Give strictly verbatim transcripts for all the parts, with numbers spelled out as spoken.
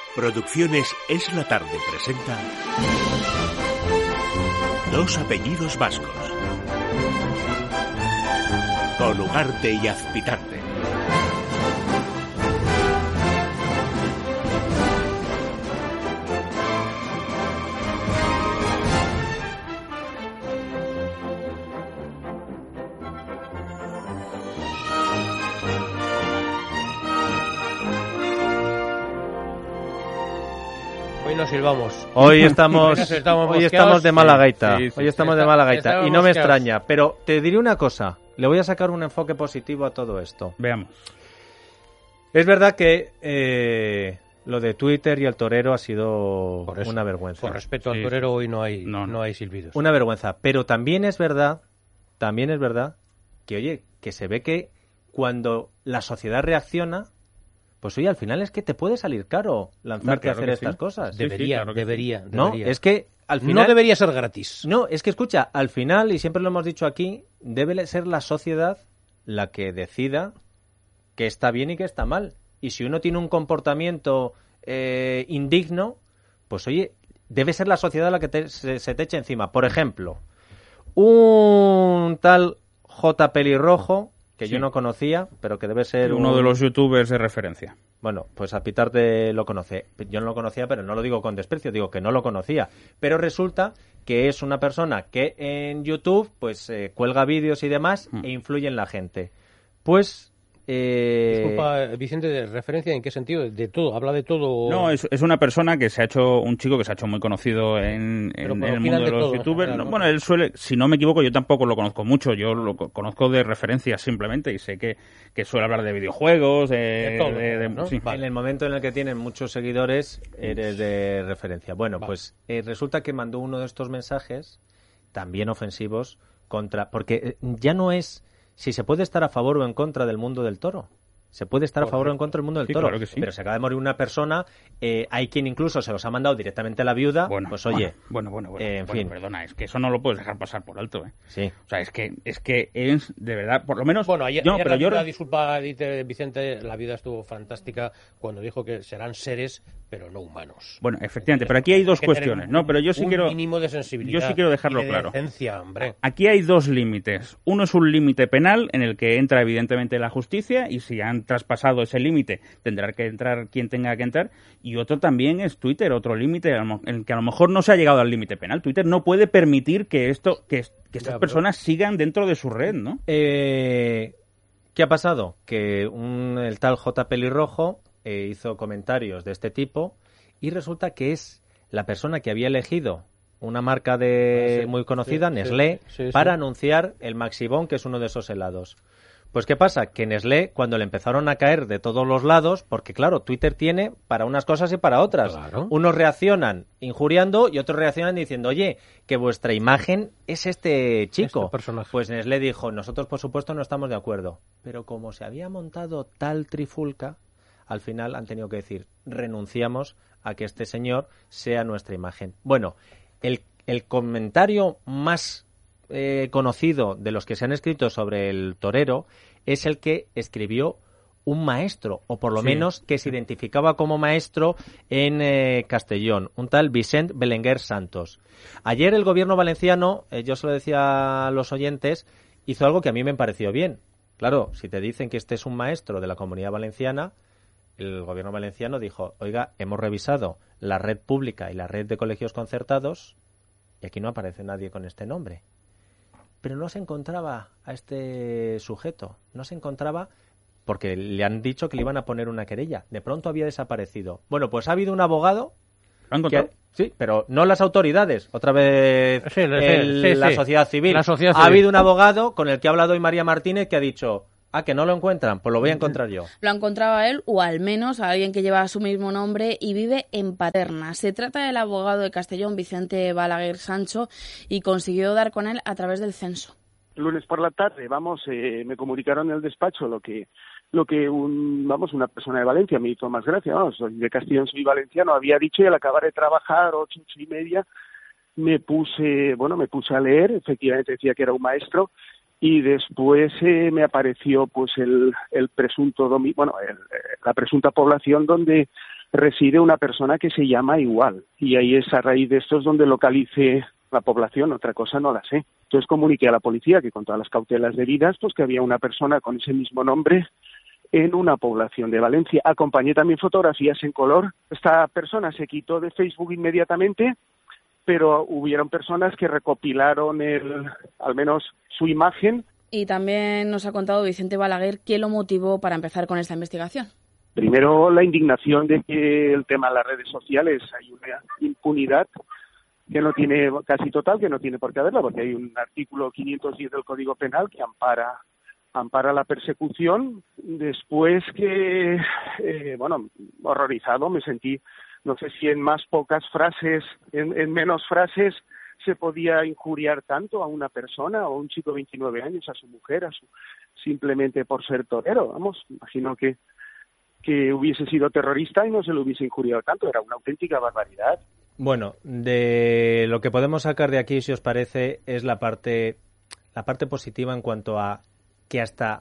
Producciones Es la Tarde presenta Dos apellidos vascos, con Ugarte y Azpitarte. Hoy nos silbamos. Hoy estamos, Hoy estamos hoy estamos de mala gaita. Sí, sí, hoy estamos está, de mala gaita. Y no me mosqueados. extraña. Pero te diré una cosa. Le voy a sacar un enfoque positivo a todo esto. Veamos. Es verdad que eh, lo de Twitter y el torero ha sido Por eso, una vergüenza. Con respecto al Sí, torero, hoy no hay, no, no, no. hay silbidos. Una vergüenza. Pero también es verdad, también es verdad que, oye, que se ve que cuando la sociedad reacciona, pues oye, al final es que te puede salir caro lanzarte claro a hacer que estas sí. cosas. Sí, sí, Debería, claro que debería, No, debería. es que al final... No debería ser gratis. No, es que escucha, al final, y siempre lo hemos dicho aquí, debe ser la sociedad la que decida que está bien y que está mal. Y si uno tiene un comportamiento eh, indigno, pues oye, debe ser la sociedad la que te- se, se te eche encima. Por ejemplo, un tal J. Pelirrojo, que Sí. yo no conocía, pero que debe ser Uno un- de los youtubers de referencia. Bueno, pues a Pitarte lo conoce. Yo no lo conocía, pero no lo digo con desprecio, digo que no lo conocía. Pero resulta que es una persona que en YouTube pues eh, cuelga vídeos y demás Mm. e influye en la gente. Pues... Eh... Disculpa, Vicente, ¿de referencia en qué sentido? De todo, habla de todo. No, es, es una persona que se ha hecho, un chico que se ha hecho muy conocido en, Pero en bueno, el opinan mundo de, de los todo, en youtubers. general, No, ¿no? bueno, él suele, si no me equivoco, yo tampoco lo conozco mucho, yo lo co- conozco de referencias simplemente y sé que, que suele hablar de videojuegos, de... De todo, de- de- ¿no? sí. Vale. En el momento en el que tienen muchos seguidores, eres de referencia. Bueno, Vale. pues eh, resulta que mandó uno de estos mensajes, también ofensivos, contra... Porque eh, ya no es si se puede estar a favor o en contra del mundo del toro. Se puede estar a favor o en contra del mundo del Sí, toro. claro que sí. Pero se acaba de morir una persona, eh, hay quien incluso se los ha mandado directamente a la viuda. Bueno, pues oye, bueno, bueno, bueno, eh, en bueno, fin. perdona, es que eso no lo puedes dejar pasar por alto, ¿eh? sí. O sea, es que es que es de verdad, por lo menos... Bueno, ayer, yo, ayer pero la yo viuda, disculpa, dice Vicente, la vida estuvo fantástica cuando dijo que serán seres, pero no humanos. Bueno, efectivamente, pero aquí hay dos Hay que tener cuestiones, un- ¿no? Pero yo sí un quiero... mínimo de sensibilidad. yo sí quiero dejarlo y de claro. decencia, hombre. Aquí hay dos límites. Uno es un límite penal en el que entra evidentemente la justicia y si han traspasado ese límite tendrá que entrar quien tenga que entrar. Y otro también es Twitter, otro límite a lo mo- en el que a lo mejor no se ha llegado al límite penal. Twitter no puede permitir que esto, que, es- que estas Ya, pero- personas sigan dentro de su red, ¿no? Eh, ¿Qué ha pasado? Que un, el tal J. Pelirrojo eh, hizo comentarios de este tipo y resulta que es la persona que había elegido una marca de Ah, sí, muy conocida, sí, Nestlé, sí, sí, para sí. anunciar el Maxibón, que es uno de esos helados. Pues ¿qué pasa? Que Nestlé, cuando le empezaron a caer de todos los lados, porque claro, Twitter tiene para unas cosas y para otras. Claro. Unos reaccionan injuriando y otros reaccionan diciendo, oye, que vuestra imagen es este chico. Este personaje. Pues Nestlé dijo, nosotros por supuesto no estamos de acuerdo. Pero como se había montado tal trifulca, al final han tenido que decir, renunciamos a que este señor sea nuestra imagen. Bueno, el, el comentario más eh, conocido de los que se han escrito sobre el torero es el que escribió un maestro, o por lo Sí. menos que se identificaba como maestro en eh, Castellón, un tal Vicent Belenguer Santos. Ayer el gobierno valenciano, eh, yo se lo decía a los oyentes, hizo algo que a mí me pareció bien. Claro, si te dicen que este es un maestro de la Comunidad Valenciana, el gobierno valenciano dijo, oiga, hemos revisado la red pública y la red de colegios concertados y aquí no aparece nadie con este nombre. Pero no se encontraba a este sujeto, no se encontraba porque le han dicho que le iban a poner una querella. De pronto había desaparecido. Bueno, pues ha habido un abogado ¿Lo han que, encontrado? sí, pero no las autoridades, otra vez Sí, sí, el- sí, la sí. sociedad civil. La sociedad Ha civil. habido un abogado con el que ha hablado hoy María Martínez que ha dicho, ah, que no lo encuentran, pues lo voy a encontrar yo. Lo encontraba él, o al menos a alguien que lleva su mismo nombre y vive en Paterna. Se trata del abogado de Castellón, Vicente Balaguer Sancho, y consiguió dar con él a través del censo. Lunes por la tarde, vamos, eh, me comunicaron en el despacho lo que lo que un, vamos, una persona de Valencia me hizo más gracia, vamos, soy de Castellón, soy valenciano, había dicho y al acabar de trabajar, ocho, ocho y media, me puse, bueno, me puse a leer, efectivamente decía que era un maestro, y después eh, me apareció pues el, el presunto domi bueno el, eh, la presunta población donde reside una persona que se llama igual. Y ahí es a raíz de esto es donde localice la población, otra cosa no la sé. Entonces comuniqué a la policía que con todas las cautelas debidas, pues que había una persona con ese mismo nombre en una población de Valencia. Acompañé también fotografías en color. Esta persona se quitó de Facebook inmediatamente, pero hubieron personas que recopilaron el, al menos su imagen. Y también nos ha contado Vicente Balaguer qué lo motivó para empezar con esta investigación. Primero, la indignación de que el tema de las redes sociales hay una impunidad que no tiene, casi total, que no tiene por qué haberla, porque hay un artículo quinientos diez del Código Penal que ampara ampara la persecución. Después que, eh, bueno, horrorizado me sentí, no sé si en más pocas frases, en, en menos frases, se podía injuriar tanto a una persona o a un chico de veintinueve años, a su mujer, a su simplemente por ser torero. Vamos, imagino que, que hubiese sido terrorista y no se lo hubiese injuriado tanto, era una auténtica barbaridad. Bueno, de lo que podemos sacar de aquí, si os parece, es la parte, la parte positiva en cuanto a que hasta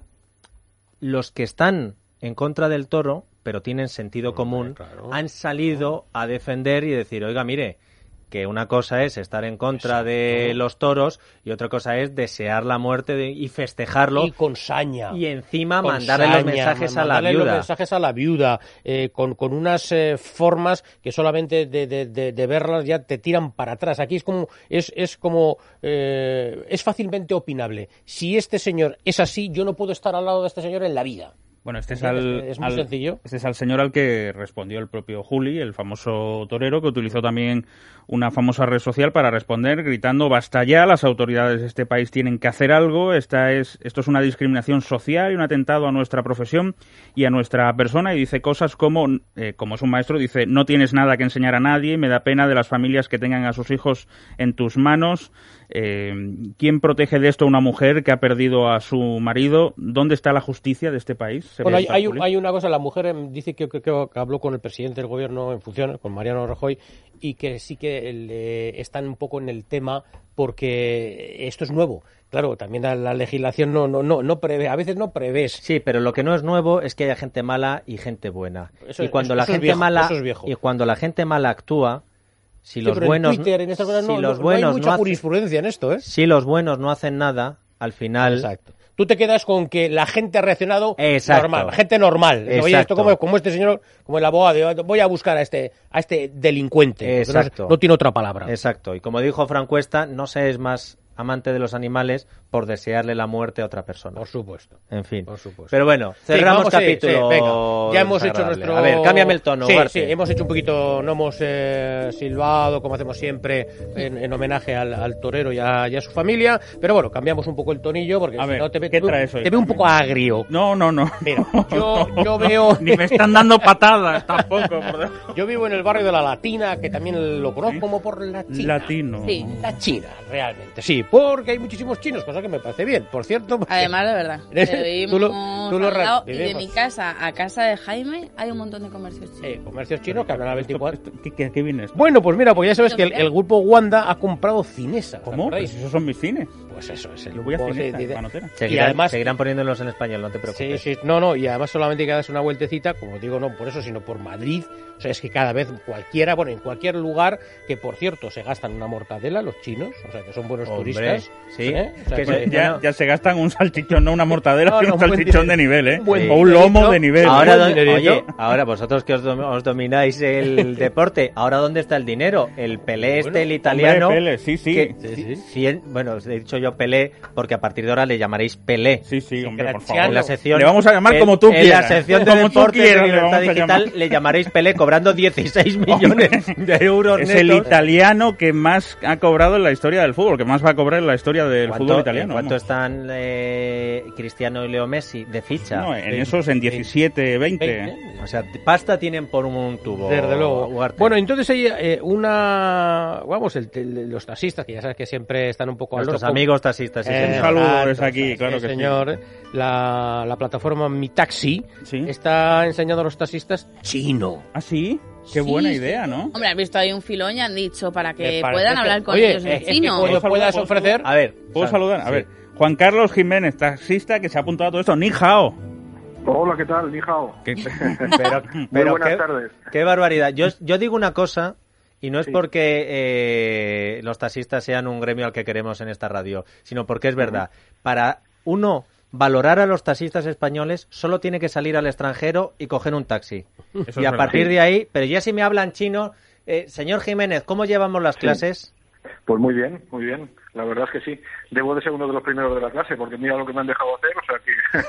los que están en contra del toro, pero tienen sentido común, claro, han salido a defender y decir, oiga, mire, que una cosa es estar en contra Exacto. de los toros y otra cosa es desear la muerte de, y festejarlo. Y con saña. Y encima con mandarle saña, los mensajes a la mandarle viuda. los mensajes a la viuda, eh, con, con unas eh, formas que solamente de, de, de, de verlas ya te tiran para atrás. Aquí es como, es, es como, eh, es fácilmente opinable. Si este señor es así, yo no puedo estar al lado de este señor en la vida. Bueno, este es, al, es muy al, sencillo. Este es al señor al que respondió el propio Juli, el famoso torero, que utilizó también una famosa red social para responder gritando basta ya, las autoridades de este país tienen que hacer algo, esta es, esto es una discriminación social y un atentado a nuestra profesión y a nuestra persona, y dice cosas como, eh, como es un maestro, dice no tienes nada que enseñar a nadie, me da pena de las familias que tengan a sus hijos en tus manos. Eh, ¿Quién protege de esto a una mujer que ha perdido a su marido? ¿Dónde está la justicia de este país? Bueno, hay, hay, hay una cosa, la mujer dice que, que, que habló con el presidente del gobierno en funciones, con Mariano Rajoy, y que sí que le, están un poco en el tema porque esto es nuevo. Claro, también la, la legislación no, no, no, no prevé, a veces no prevés. Sí, pero lo que no es nuevo es que haya gente mala y gente buena. Eso, y cuando eso, la eso gente es viejo, mala eso es viejo. y cuando la gente mala actúa, si sí, los buenos en Twitter, en estas cosas, si no, los no, buenos no hay mucha no jurisprudencia en esto, ¿eh? Si los buenos no hacen nada, al final. Exacto. Tú te quedas con que la gente ha reaccionado Exacto. normal, gente normal. Exacto. Oye, esto como, como este señor, como el abogado, voy a buscar a este a este delincuente. Exacto. No, no tiene otra palabra. Exacto. Y como dijo Fran Cuesta, no se es más amante de los animales por desearle la muerte a otra persona. Por supuesto. En fin. Por supuesto. Pero bueno, cerramos sí, vamos, capítulo. Sí, sí, venga. Ya hemos hecho nuestro... A ver, cámbiame el tono, Sí, Ugarte. sí, hemos hecho un poquito, no hemos eh, silbado como hacemos siempre en, en homenaje al, al torero y a, y a su familia, pero bueno, cambiamos un poco el tonillo porque a si ver, no te ve, ¿qué tú, traes hoy? te ve un poco agrio. No, no, no. Mira, yo, yo veo... Ni me están dando patadas tampoco. Yo vivo en el barrio de la Latina, que también lo conozco como por la China. Latino. Sí, la China, realmente. Sí, porque hay muchísimos chinos, cosa que me parece bien. Por cierto... Porque... Además, de verdad. tú lo, tú lo al lado, y de vivimos. mi casa a casa de Jaime hay un montón de comercios chinos. Eh, comercios chinos que hablan a veinticuatro. ¿Qué, qué, qué viene esto? Bueno, pues mira, pues ya sabes que el, el grupo Wanda ha comprado Cinesa. ¿Cómo? Pues esos son mis cines. Pues eso es el Yo voy a grupo Cinesa, de- de- Manotera. Seguirán, y además- seguirán poniéndolos en español, no te preocupes. Sí, sí, no, no, y además solamente hay que darse una vueltecita, como digo, no por eso, sino por Madrid. O sea, es que cada vez cualquiera, bueno, en cualquier lugar, que por cierto se gastan una mortadela los chinos, o sea, que son buenos Hombre, turistas. sí. ¿eh? O sea, Que que- se- Ya, no. ya se gastan un salchichón, no una mortadela, No, sino no, un un buen salchichón dinero. de nivel, ¿eh? Un buen O un lomo dinerito. de nivel. Ahora, buen don- dinerito. oye, ahora vosotros que os, dom- os domináis el deporte, ¿ahora dónde está el dinero? El Pelé este, Bueno, el italiano. Hombre, Pele, sí, sí. que- Sí, sí. cien- bueno, os he dicho yo Pelé, porque a partir de ahora le llamaréis Pelé. Sí, sí, hombre, por Graciano. favor. En la sección, Le vamos a llamar en- como tú en quieras. la sección de Como tú deportes quieras de le Libertad vamos a Digital llamar. le llamaréis Pelé cobrando dieciséis millones de euros Es netos. el italiano que más ha cobrado en la historia del fútbol, que más va a cobrar en la historia del ¿Cuánto- fútbol italiano. ¿En cuánto vamos. están eh, Cristiano y Leo Messi de ficha? No, en veinte, esos en diecisiete, veinte. veinte. O sea, pasta tienen por un tubo. Desde luego. Ugarte. Bueno, entonces hay eh, una... Vamos, el, el- los taxistas, que ya sabes que siempre están un poco al Nuestros loro, como- amigos taxistas, sí, Eh, señor. Un saludo exacto, desde aquí, sí, claro que sí. señor. La, la plataforma Mi Taxi Sí. está enseñando a los taxistas chino. ¿Ah, sí? Qué Sí, buena sí. idea, ¿no? Hombre, has visto ahí un filón y han dicho para que Me parece puedan que- hablar con Oye, ellos es en que chino. cuando ¿Puedo puedas saludar? ofrecer... A ver. ¿Puedo sal- saludar? A sí. ver, Juan Carlos Jiménez, taxista que se ha apuntado a todo esto. Ni hao. Hola, ¿qué tal? Ni hao. ¿Qué? Pero, Muy pero buenas qué, tardes. Qué barbaridad. Yo, yo digo una cosa, y no es Sí. porque eh, los taxistas sean un gremio al que queremos en esta radio, sino porque es verdad. Para uno valorar a los taxistas españoles, solo tiene que salir al extranjero y coger un taxi. Eso y es a verdad. partir de ahí, pero ya si me hablan chino, eh, señor Jiménez, ¿cómo llevamos las Sí. clases? Pues muy bien, muy bien. La verdad es que sí. Debo de ser uno de los primeros de la clase, porque mira lo que me han dejado hacer, o sea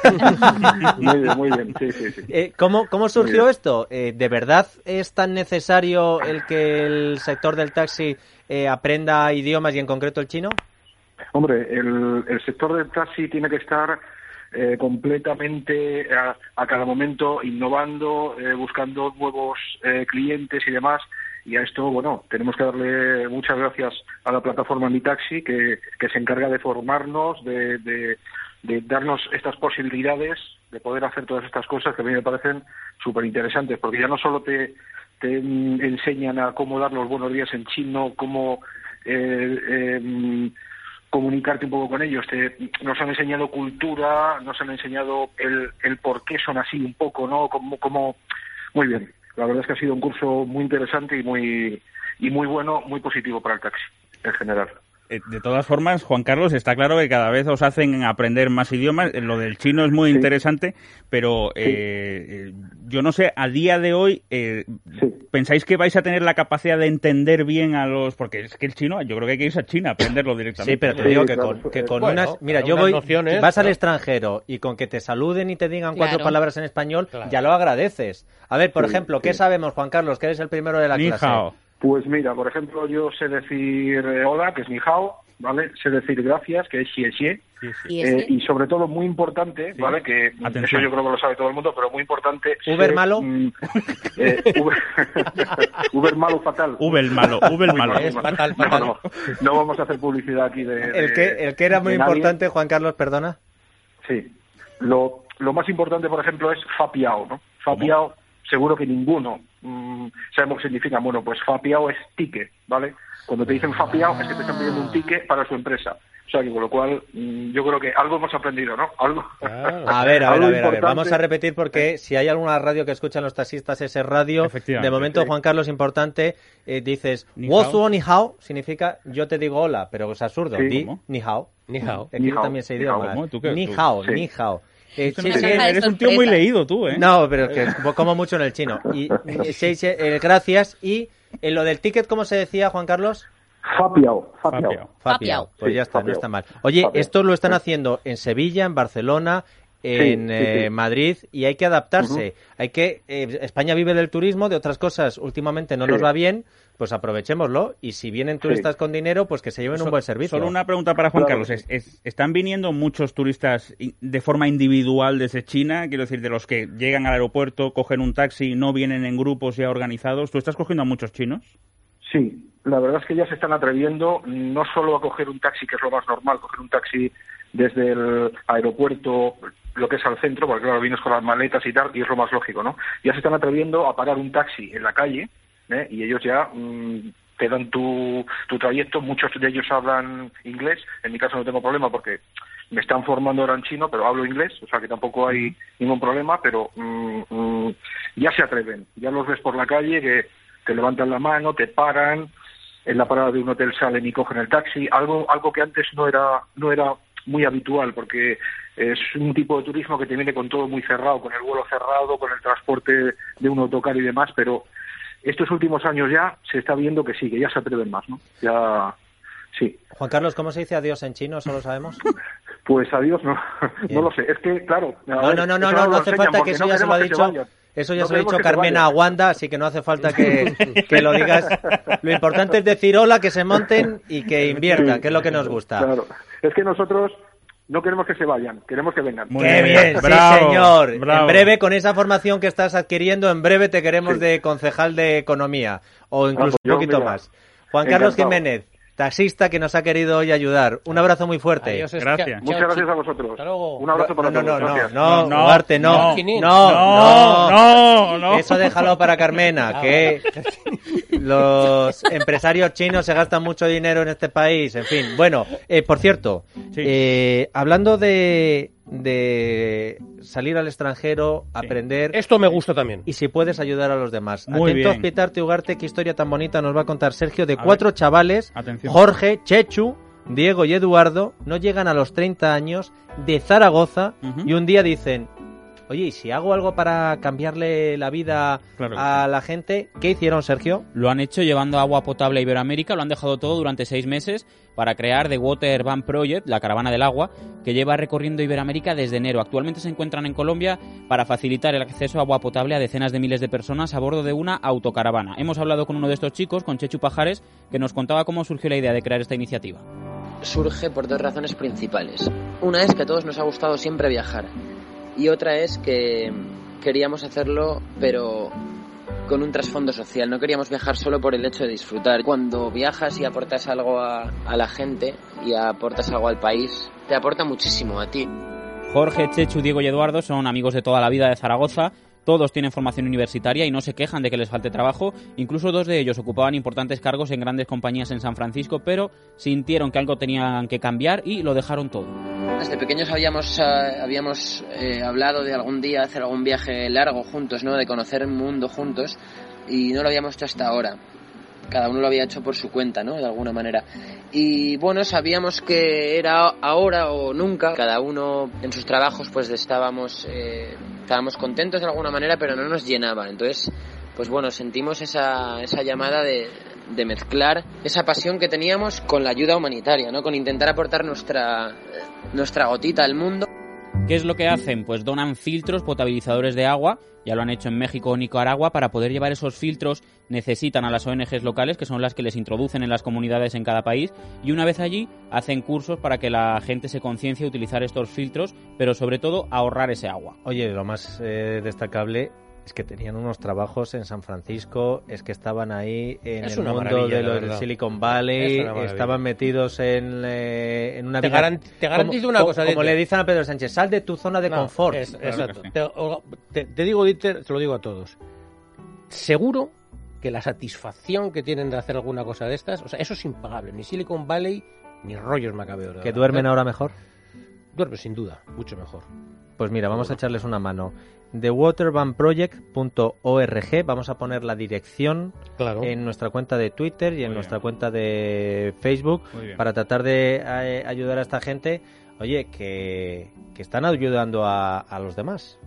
que... muy bien, muy bien, sí, sí, sí. Eh, ¿cómo, ¿Cómo surgió Muy bien. esto? Eh, ¿De verdad es tan necesario el que el sector del taxi eh, aprenda idiomas y en concreto el chino? Hombre, el, el sector del taxi tiene que estar eh, completamente a, a cada momento innovando, eh, buscando nuevos eh, clientes y demás. Y a esto, bueno, tenemos que darle muchas gracias a la plataforma Mi Taxi, que, que se encarga de formarnos, de, de, de darnos estas posibilidades de poder hacer todas estas cosas que a mí me parecen súper interesantes, porque ya no solo te, te mm, enseñan a cómo dar los buenos días en chino, cómo eh, eh, comunicarte un poco con ellos, te, nos han enseñado cultura, nos han enseñado el, el por qué son así un poco, ¿no? Como, como... Muy bien. La verdad es que ha sido un curso muy interesante y muy y muy bueno, muy positivo para el taxi en general. Eh, De todas formas, Juan Carlos, está claro que cada vez os hacen aprender más idiomas. Eh, Lo del chino es muy Sí. interesante, pero eh, eh, yo no sé, a día de hoy, eh, Sí. ¿pensáis que vais a tener la capacidad de entender bien a los...? Porque es que el chino, yo creo que hay que irse a China a aprenderlo directamente. Sí, pero te Sí, digo que claro. con, que con Bueno, unas... Mira, para yo unas voy... nociones, vas al claro. extranjero y con que te saluden y te digan cuatro Claro. palabras en español, Claro. ya lo agradeces. A ver, por Sí, ejemplo, ¿qué sí. sabemos, Juan Carlos, que eres el primero de la Ni clase? hao. Pues mira, por ejemplo, yo sé decir eh, hola, que es ni hao, ¿vale? Sé decir gracias, que es xie xie. Sí, sí. Y Eh, este, y sobre todo, muy importante, Sí. ¿vale? Que Atención. eso yo creo que lo sabe todo el mundo, pero muy importante... ¿Uber sé, malo? mm, eh, Uber... Uber malo fatal. Uber malo, Uber Muy malo. mal, muy Es mal. fatal, No, fatal. no, no vamos a hacer publicidad aquí de... El de- que, el que era muy de nadie. importante, Juan Carlos, perdona. Sí. Lo, lo más importante, por ejemplo, es fapiao, ¿no? Fapiao, seguro que ninguno mm, sabemos qué significa. Bueno, pues fapiao es ticket, ¿vale? Cuando te dicen fapiao es que te están pidiendo un ticket para su empresa. O sea, que con lo cual mm, yo creo que algo hemos aprendido, ¿no? Algo. Claro. A ver, a ver, Algo a ver, a ver. importante. Vamos a repetir porque si hay alguna radio que escuchan los taxistas, ese radio. Efectivamente, De momento, sí. Juan Carlos, importante, eh, dices, Ni wo hao. suo ni hao, significa yo te digo hola, pero es absurdo. Sí. Di ¿Cómo? ni hao. Ni hao. Aquí Ni hao, también se ni hao. idioma. ¿Cómo? ¿Tú qué? Ni Tú- hao, Sí. ni hao. Eh, Es sí, una sí, caja de eres un tío muy sorpresa. leído tú, ¿eh? no, pero es que como mucho en el chino. Y eh, sí, sí, eh, gracias. Y en lo del ticket, ¿cómo se decía, Juan Carlos? Fapiao, fapiao. Fapiao. Fapiao. Pues Sí, ya está, no fapiao. está mal. Oye, Fapiao. esto lo están haciendo en Sevilla, en Barcelona, en sí, eh, sí. Madrid, y hay que adaptarse. Hay que eh, España vive del turismo, de otras cosas últimamente no Sí. nos va bien, pues aprovechémoslo. Y si vienen turistas con dinero, pues que se lleven un So- buen servicio. Solo una pregunta para Juan Claro, Carlos. sí. Es, es- ¿Están viniendo muchos turistas i- de forma individual desde China? Quiero decir, de los que llegan al aeropuerto, cogen un taxi, no vienen en grupos ya organizados. ¿Tú estás cogiendo a muchos chinos? Sí, la verdad es que ya se están atreviendo no solo a coger un taxi, que es lo más normal, coger un taxi desde el aeropuerto, lo que es al centro, porque claro, vienes con las maletas y tal, y es lo más lógico, ¿no? Ya se están atreviendo a parar un taxi en la calle, ¿eh? Y ellos ya mm, te dan tu, tu trayecto. Muchos de ellos hablan inglés, en mi caso no tengo problema porque me están formando ahora en chino, pero hablo inglés, o sea que tampoco hay ningún problema, pero mm, mm, ya se atreven, ya los ves por la calle que te levantan la mano, te paran, en la parada de un hotel salen y cogen el taxi, algo algo que antes no era no era muy habitual, porque es un tipo de turismo que te viene con todo muy cerrado, con el vuelo cerrado, con el transporte de un autocar y demás, pero estos últimos años ya se está viendo que sí, que ya se atreven más, ¿no? Ya, sí. Juan Carlos, ¿cómo se dice adiós en chino? ¿Eso lo sabemos? Pues adiós, no, Bien. no lo sé, es que, claro... a No, ver, no, no, no, eso no, lo no hace enseñan falta que porque eso no ya se lo ha queremos que dicho. vayan. Eso ya No se lo ha queremos dicho que se Carmena vayan. Wanda, así que no hace falta que, que lo digas. Lo importante es decir hola, que se monten y que inviertan, Sí, que es lo que nos gusta. Claro, es que nosotros no queremos que se vayan, queremos que vengan. Muy ¡Qué bien, bien! bravo, Sí, señor. bravo. En breve, con esa formación que estás adquiriendo, en breve te queremos de concejal de Economía o incluso Ah, pues yo, un poquito mira, más. Juan Carlos encantado. Jiménez, taxista que nos ha querido hoy ayudar. Un abrazo muy fuerte. Adiós, es- Gracias. chao, Muchas chao, gracias chi- a vosotros. Hasta luego. Un abrazo para no, no, todos. no, no, gracias. no, No, Ugarte, no, no, no, no, no, no. Eso déjalo para Carmena, Ah, que los empresarios chinos se gastan mucho dinero en este país, en fin. Bueno, eh, por cierto, Sí. eh, hablando de, de salir al extranjero, Sí. aprender. Esto me gusta también. Y si puedes ayudar a los demás. Muy Atento, bien. Pitarte, Ugarte, qué historia tan bonita nos va a contar Sergio de A cuatro ver. chavales, Atención. Jorge, Chechu, Diego y Eduardo, no llegan a los treinta años, de Zaragoza, Ujú. y un día dicen, oye, ¿y si hago algo para cambiarle la vida Claro que a sí. la gente? ¿Qué hicieron, Sergio? Lo han hecho llevando agua potable a Iberoamérica, lo han dejado todo durante seis meses para crear The Water Van Project, la caravana del agua, que lleva recorriendo Iberoamérica desde enero. Actualmente se encuentran en Colombia para facilitar el acceso a agua potable a decenas de miles de personas a bordo de una autocaravana. Hemos hablado con uno de estos chicos, con Chechu Pajares, que nos contaba cómo surgió la idea de crear esta iniciativa. Surge por dos razones principales. Una es que a todos nos ha gustado siempre viajar y otra es que queríamos hacerlo pero con un trasfondo social. No queríamos viajar solo por el hecho de disfrutar. Cuando viajas y aportas algo a, a la gente y aportas algo al país, te aporta muchísimo a ti. Jorge, Chechu, Diego y Eduardo son amigos de toda la vida de Zaragoza. Todos tienen formación universitaria y no se quejan de que les falte trabajo. Incluso dos de ellos ocupaban importantes cargos en grandes compañías en San Francisco, pero sintieron que algo tenían que cambiar y lo dejaron todo. Desde pequeños habíamos, uh, habíamos eh, hablado de algún día hacer algún viaje largo juntos, ¿no? De conocer el mundo juntos, y no lo habíamos hecho hasta ahora. Cada uno lo había hecho por su cuenta, ¿no? De alguna manera. Y bueno, sabíamos que era ahora o nunca. Cada uno en sus trabajos pues estábamos, eh, estábamos contentos de alguna manera, pero no nos llenaba. Entonces, pues bueno, sentimos esa, esa llamada de, de mezclar esa pasión que teníamos con la ayuda humanitaria, ¿no? Con intentar aportar nuestra, nuestra gotita al mundo. ¿Qué es lo que hacen? Pues donan filtros potabilizadores de agua, ya lo han hecho en México o Nicaragua. Para poder llevar esos filtros necesitan a las O N Ges locales, que son las que les introducen en las comunidades en cada país, y una vez allí hacen cursos para que la gente se conciencie a utilizar estos filtros, pero sobre todo ahorrar ese agua. Oye, lo más eh, destacable es que tenían unos trabajos en San Francisco, es que estaban ahí en Es el una mundo maravilla, de la los verdad. Silicon Valley, Es una maravilla. estaban metidos en, eh, en una Te vida... garan- te garantizo como, una cosa, Como Dieter. le dicen a Pedro Sánchez, sal de tu zona de No, confort. es- Claro exacto. que sí. Te, Olga, te- te digo, Dieter, te lo digo a todos. Seguro que la satisfacción que tienen de hacer alguna cosa de estas, o sea, eso es impagable. Ni Silicon Valley, ni rollos macabeos. ¿Que duermen ahora mejor? Duerme sin duda, mucho mejor. Pues mira, vamos a echarles una mano. the water van project punto org, vamos a poner la dirección Claro. en nuestra cuenta de Twitter y en Muy nuestra bien. cuenta de Facebook Muy bien. para tratar de eh, ayudar a esta gente, oye, que, que están ayudando a, a los demás.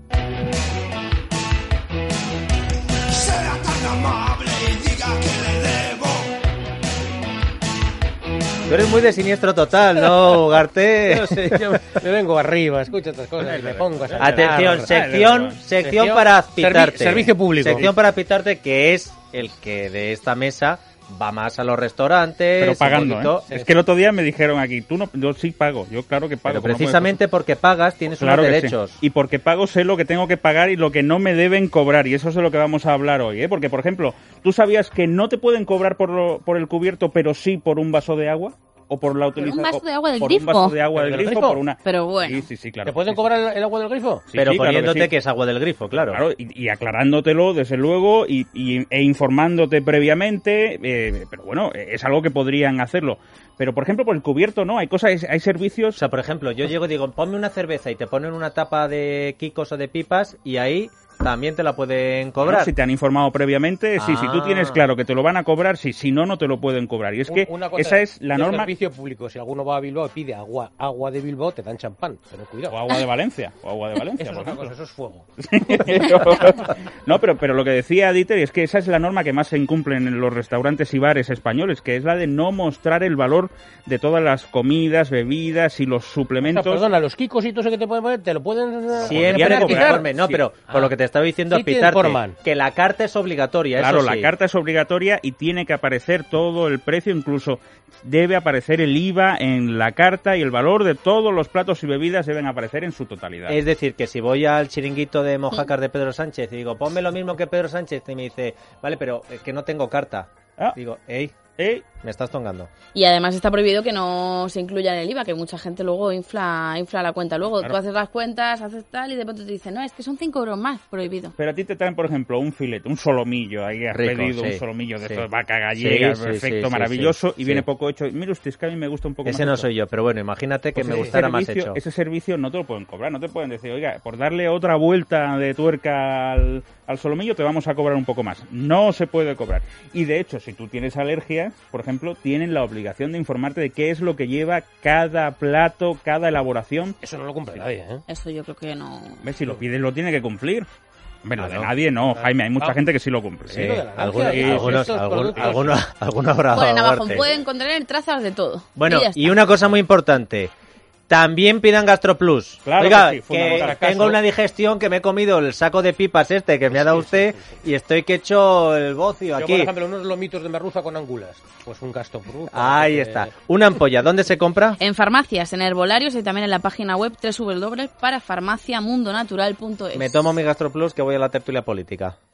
Tú eres muy de siniestro total, ¿no, Ugarte? No sé, yo me vengo arriba, escucho estas cosas y me pongo a saltar. Atención, sección, sección Sección para servi- pitarte. servicio público. Sección para pitarte, que es el que de esta mesa va más a los restaurantes. Pero un pagando, poquito- ¿eh? Es que el otro día me dijeron aquí, tú no, yo sí pago, yo claro que pago. Pero pero no me precisamente porque pagas tienes Claro unos que sí. derechos. Y porque pago sé lo que tengo que pagar y lo que no me deben cobrar. Y eso es de lo que vamos a hablar hoy, ¿eh? Porque, por ejemplo, ¿tú sabías que no te pueden cobrar por, lo- por el cubierto, pero sí por un vaso de agua? ¿O por la un utilización? vaso de agua del por grifo. un vaso de agua del ¿Pero del grifo, grifo? por una... Pero bueno. Sí, sí, sí, claro. ¿Te pueden sí, cobrar el, el agua del grifo? sí, pero sí, claro poniéndote que, sí. que es agua del grifo, claro. Claro, y, y aclarándotelo, desde luego, y, y- e informándote previamente, eh, pero bueno, es algo que podrían hacerlo. Pero, por ejemplo, por el cubierto, ¿no? Hay cosas, hay O servicios... sea, por ejemplo, yo llego y digo, ponme una cerveza y te ponen una tapa de Kikos o de pipas y ahí también te la pueden cobrar. ¿no? Si te han informado previamente, sí, si tú Ah. tienes claro que te lo van a cobrar, sí, si no, no te lo pueden cobrar. Y es que Un- una cosa, esa es la de norma... servicio público. Si alguno va a Bilbao y pide agua, agua de Bilbao, te dan champán. Ten cuidado. O agua de Valencia, o agua de Valencia, Eso es por otra ejemplo. cosa, eso es fuego. No, pero, pero lo que decía Dieter es que esa es la norma que más se incumple en los restaurantes y bares españoles, que es la de no mostrar el valor de todas las comidas, bebidas y los O sea, suplementos. perdona, los kikositos que te pueden poner, te lo pueden eh, Siempre garantizar? conforme, no, Sí. pero por lo que te estaba diciendo Sí a te pitarte, informan. que la carta es obligatoria, Claro, eso la sí. carta es obligatoria y tiene que aparecer todo el precio, incluso debe aparecer el I V A en la carta y el valor de todos los platos y bebidas deben aparecer en su totalidad. Es decir, que si voy al chiringuito de mojácar de Pedro Sánchez y digo, ponme lo mismo que Pedro Sánchez, y me dice, vale, pero es que no tengo carta. Ah. Digo, ey, ¿Eh? Me estás tongando. Y además está prohibido que no se incluya en el I V A, que mucha gente luego infla infla la cuenta. Luego Claro. tú haces las cuentas, haces tal, y de pronto te dicen, no, es que son cinco euros más, prohibido. Pero a ti te traen, por ejemplo, un filete, un solomillo, ahí has Rico, pedido sí, un solomillo de sí. estos, vaca gallega, Sí, sí, perfecto, sí, sí, maravilloso, sí, y viene sí. poco hecho. Mire usted, es que a mí me gusta un poco más Ese no hecho. soy yo, pero bueno, imagínate que Pues me ese gustara más servicio- hecho. Ese servicio no te lo pueden cobrar, no te pueden decir, oiga, por darle otra vuelta de tuerca al, al solomillo te vamos a cobrar un poco más. No se puede cobrar. Y de hecho, si tú tienes alergias, por ejemplo, tienen la obligación de informarte de qué es lo que lleva cada plato, cada elaboración. Eso no lo cumple nadie, ¿eh? Eso yo creo que no... ¿Ves? Si lo pides, lo tiene que cumplir. Bueno, Claro. de nadie no, Jaime, hay mucha Ah. gente que sí lo cumple. Sí, lo de la algunos, alergia, sí, algunos, estos algún- productos. algunos, algunos habrá Bueno, en dado Navajón muerte. pueden encontrar trazas de todo. Bueno, ya y está. una cosa muy importante. También pidan GastroPlus. Claro Oiga, que sí, que, fundamental. tengo una digestión que me he comido el saco de pipas este que me ha dado usted y estoy que echo el bocio Yo, aquí. por ejemplo, unos lomitos de merluza con angulas. Pues un gasto bruto. Ahí está. Una ampolla, ¿dónde se compra? En farmacias, en herbolarios y también en la página web doble u doble u doble u punto para farmacia mundo natural punto es. Me tomo mi GastroPlus que voy a la tertulia política.